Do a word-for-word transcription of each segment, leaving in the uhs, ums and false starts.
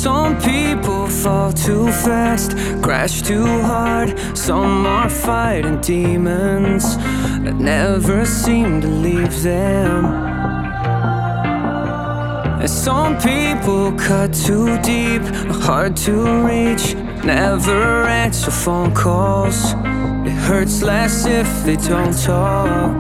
Some people fall too fast, crash too hard. Some are fighting demons that never seem to leave them. And some people cut too deep, hard to reach, never answer phone calls. It hurts less if they don't talk.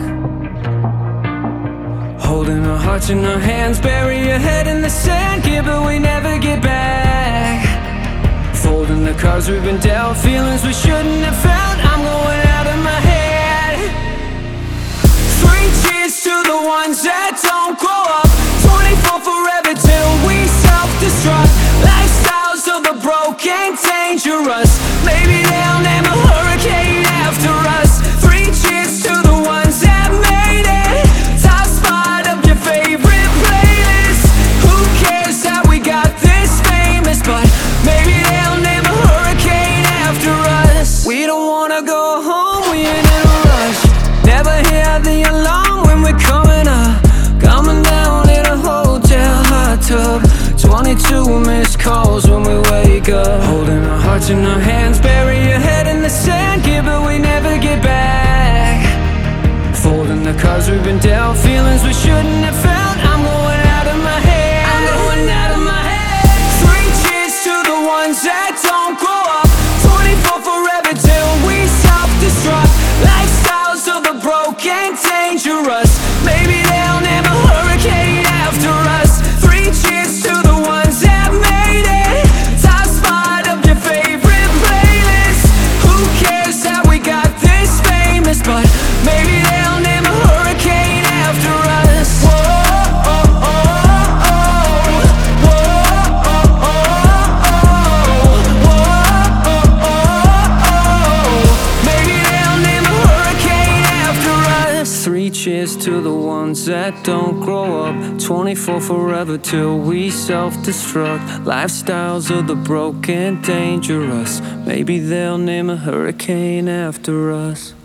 Holding our hearts in our hands, bury your head in the sand, yeah, but we never get back. Folding the cards we've been dealt, feelings we shouldn't have felt. I'm going out of my head. Three cheers to the ones that don't grow up. Twenty-four forever till we self-destruct. Lifestyles of the broken, dangerous. Maybe they'll name a hurricane after us. Three cheers to the ones that made it. Top spot of your favorite playlist. Who cares how we got this famous? But maybe they'll name a hurricane after us. We don't wanna go home, we ain't in a rush. Never hear the alarm when we're coming up. Coming down in a hotel hot tub. Twenty-two missed calls when we wake up. Holding our hearts in our hands, bury your head in the sand, yeah, but we never get back. Folding the cards we've been dealt, feelings we shouldn't have felt. I'm going out of my head. I'm going out of my head. Three cheers to the ones that don't grow up. Twenty-four forever till we self-destruct. Lifestyles of the broken, dangerous. Maybe they'll name a hurricane after us. Three cheers to the ones that made it. Top spot of your favorite playlist. Who cares how we got this famous? But maybe they'll name a hurricane after us. Whoa, oh, oh, oh, oh. Whoa, oh, oh, oh, oh. Whoa, oh, oh, oh. Maybe they'll name a hurricane after us. Three cheers to the ones that don't grow up. Twenty-four forever till we self-destruct. Lifestyles of the broken, dangerous. Maybe they'll name a hurricane after us.